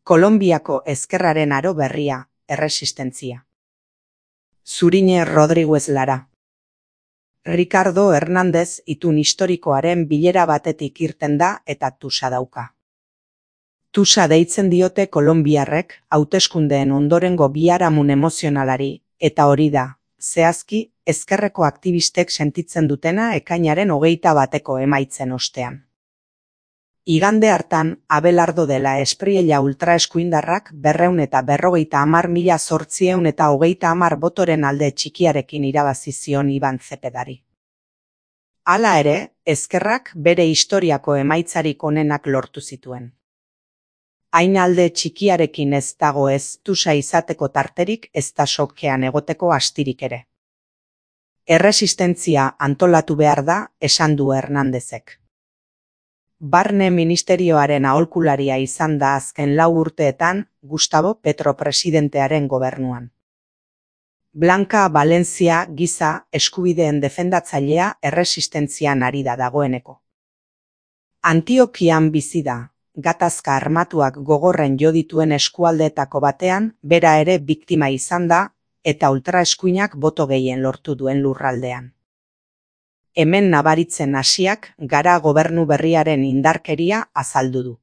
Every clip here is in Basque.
Kolonbiako ezkerraren aro berria, erresistentzia. Zurine Rodriguez Lara. Ricardo Hernández itun historikoaren bilera batetik irten da eta tusa dauka. Tusa deitzen diote kolonbiarrek hauteskundeen ondorengo biharamun emozionalari, eta hori da, zehazki, ezkerreko aktivistek sentitzen dutena ekainaren 21 emaitzen ostean. Igande hartan, Abelardo de la Espriella ultraeskuindarrak 250.830 botoren alde txikiarekin irabazi zion Iban Cepedari. Hala ere, ezkerrak bere historiako emaitzarik onenak lortu zituen. Hain alde txikiarekin ez dago ez tusa izateko tarterik ezta sokean egoteko astirik ere. Erresistentzia antolatu behar da, esan du Hernándezek. Barne ministerioaren aholkularia izan da azken 4 urteetan Gustavo Petro presidentearen gobernuan. Blanca Valencia giza eskubideen defendatzailea erresistentzian ari da dagoeneko. Antiokian bizi da, gatazka armatuak gogorren jo dituen eskualdeetako batean bera ere biktima izan da eta ultraeskuinak boto gehien lortu duen lurraldean. Hemen nabaritzen hasiak gara gobernu berriaren indarkeria azaldu du.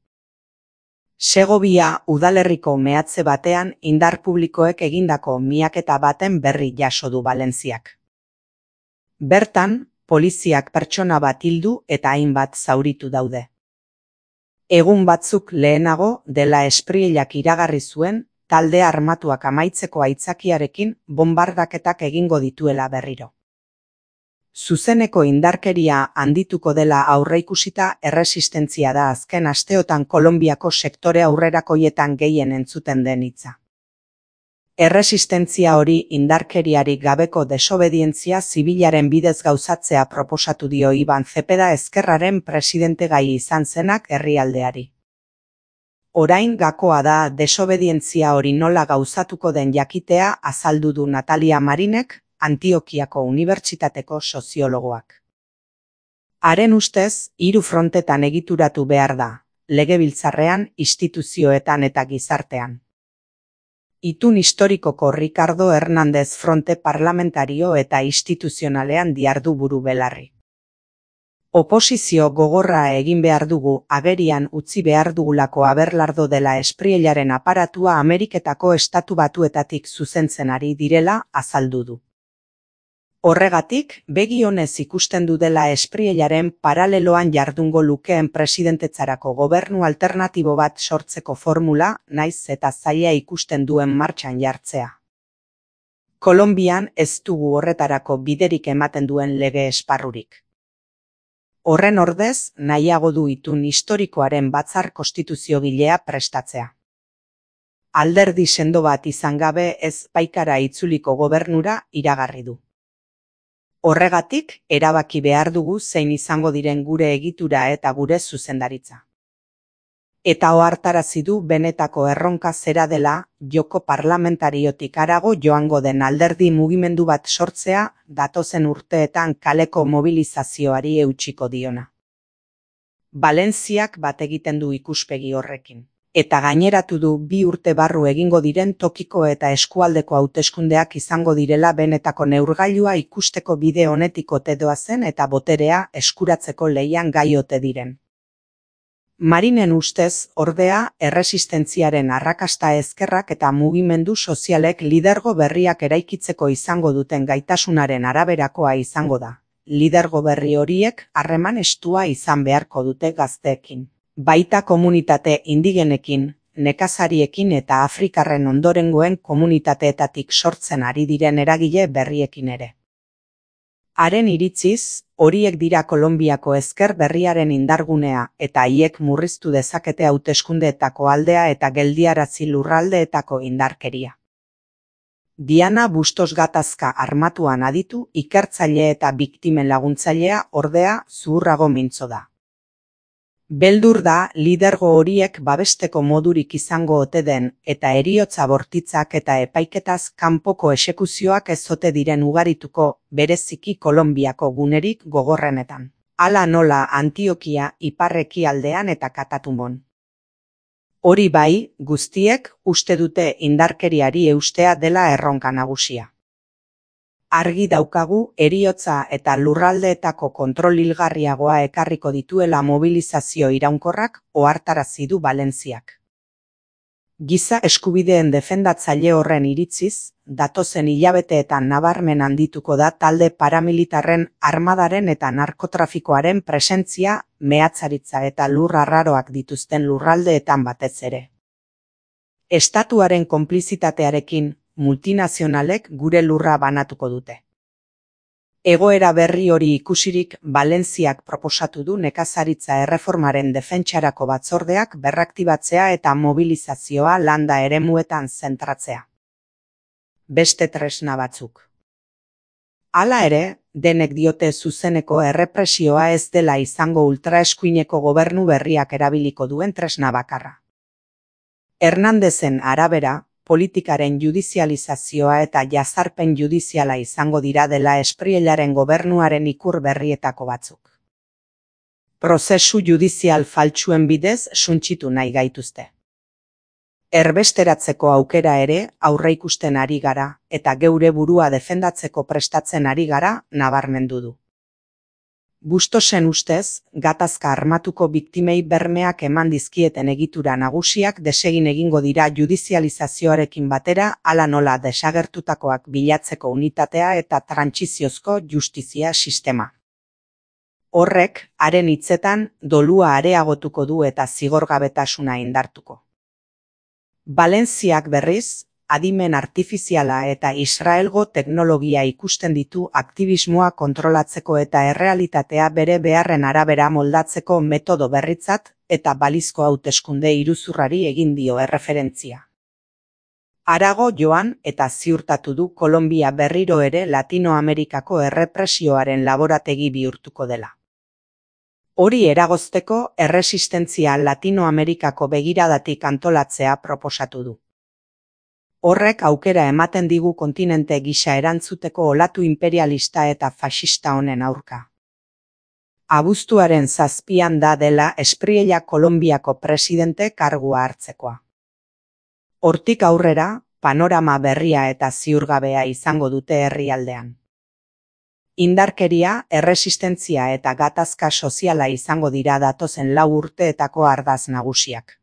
Segovia udalerriko mehatze batean indar publikoek egindako miaketa baten berri jaso du Valentziak. Bertan, poliziak pertsona bat hildu eta hainbat zauritu daude. Egun batzuk lehenago de la Espriellak iragarri zuen talde armatuak amaitzeko aitzakiarekin bonbardaketak egingo dituela berriro. Zuzeneko indarkeria handituko dela aurreikusita erresistentzia da azken asteotan Kolonbiako sektore aurrerakoietan gehien entzuten den hitza. Erresistentzia hori indarkeriarik gabeko desobedientzia zibilaren bidez gauzatzea proposatu dio Iban Cepeda ezkerraren presidente gai izan zenak herrialdeari. Orain gakoa da desobedientzia hori nola gauzatuko den jakitea azaldu du Natalia Marinek, Antiokiako Unibertsitateko soziologoak. Haren ustez, 3 frontetan egituratu behar da, legebiltzarrean, instituzioetan eta gizartean. Itun historikoko Ricardo Hernández fronte parlamentario eta instituzionalean diardu buru belarri. Oposizio gogorra egin behar dugu agerian utzi behar dugulako Abelardo de la Espriellaren aparatua Ameriketako estatu batuetatik zuzentzen ari direla azaldu du. Horregatik, begi onez ikusten du dela Espriellaren paraleloan jardungo lukeen presidentetzarako gobernu alternatibo bat sortzeko formula, naiz eta zaila ikusten duen martxan jartzea. Kolonbian ez dugu horretarako biderik ematen duen lege esparrurik. Horren ordez, nahiago du itun historikoaren batzar konstituziogilea prestatzea. Alderdi sendo bat izan gabe ez baikara itzuliko gobernura iragarri du. Horregatik, erabaki behar dugu zein izango diren gure egitura eta gure zuzendaritza. Eta ohartarazi du benetako erronka zera dela, joko parlamentariotik harago joango den alderdi mugimendu bat sortzea, datozen urteetan kaleko mobilizazioari eutsiko diona. Valentziak bat egiten du ikuspegi horrekin. Eta gaineratu du 2 urte barru egingo diren tokiko eta eskualdeko hauteskundeak izango direla benetako neurgailua ikusteko bide honetik ote doazen eta boterea eskuratzeko lehian gai ote diren. Marinen ustez, ordea, erresistentziaren arrakasta ezkerrak eta mugimendu sozialek lidergo berriak eraikitzeko izango duten gaitasunaren araberakoa izango da. Lidergo berri horiek harreman estua izan beharko dute gazteekin. Baita komunitate indigenekin, nekazariekin eta afrikarren ondorengoen komunitateetatik sortzen ari diren eragile berriekin ere. Haren iritziz, horiek dira Kolonbiako ezker berriaren indargunea eta haiek murriztu dezakete hauteskundeetako aldea eta geldiarazi lurraldeetako indarkeria. Diana Bustos gatazka armatuan aditu, ikertzaile eta biktimen laguntzailea ordea zuhurrago mintzo da. Beldur da lidergo horiek babesteko modurik izango ote den eta heriotza bortitzak eta epaiketaz kanpoko exekuzioak ez ote diren ugarituko bereziki Kolonbiako gunerik gogorrenetan. Hala nola Antiokia ipar-ekialdean eta Katatumon. Hori bai, guztiek uste dute indarkeriari eustea dela erronka nagusia. Argi daukagu heriotza eta lurraldeetako kontrol hilgarriagoa ekarriko dituela mobilizazio iraunkorrak ohartarazi du Valentziak. Giza eskubideen defendatzaile horren iritziz, datozen hilabeteetan nabarmen handituko da talde paramilitarren, armadaren eta narkotrafikoaren presentzia mehatzaritza eta lur arraroak dituzten lurraldeetan batez ere. Estatuaren konplizitatearekin multinazionalek gure lurra banatuko dute. Egoera berri hori ikusirik Valentziak proposatu du nekazaritza erreformaren defentsarako batzordeak berraktibatzea eta mobilizazioa landa eremuetan zentratzea. Beste tresna batzuk. Hala ere, denek diote zuzeneko errepresioa ez dela izango ultraeskuineko gobernu berriak erabiliko duen tresna bakarra. Hernandezen arabera, politikaren judizializazioa eta jazarpen judiziala izango dira dela Espriellaren gobernuaren ikur berrietako batzuk. Prozesu judizial faltsuen bidez suntsitu nahi gaituzte. Erbesteratzeko aukera ere aurreikusten ari gara eta geure burua defendatzeko prestatzen ari gara nabarmendu du. Bustosen ustez, gatazka armatuko biktimei bermeak eman dizkieten egitura nagusiak desegin egingo dira judizializazioarekin batera hala nola desagertutakoak bilatzeko unitatea eta trantsiziozko justizia sistema. Horrek, haren hitzetan, dolua areagotuko du eta zigorgabetasuna indartuko. Valentziak berriz, adimen artifiziala eta Israelgo teknologia ikusten ditu aktibismoa kontrolatzeko eta errealitatea bere beharren arabera moldatzeko metodo berritzat eta balizko hauteskunde iruzurrari egin dio erreferentzia. Harago joan eta ziurtatu du Kolonbia berriro ere Latinoamerikako errepresioaren laborategi bihurtuko dela. Hori eragozteko erresistentzia Latinoamerikako begiradatik antolatzea proposatu du. Horrek aukera ematen digu kontinente gisa erantzuteko olatu imperialista eta faxista honen aurka. Abuztuaren 7 da dela Espriella Kolonbiako presidente kargua hartzekoa. Hortik aurrera, panorama berria eta ziurgabea izango dute herrialdean. Indarkeria, erresistentzia eta gatazka soziala izango dira datozen 4 urteetako ardaz nagusiak.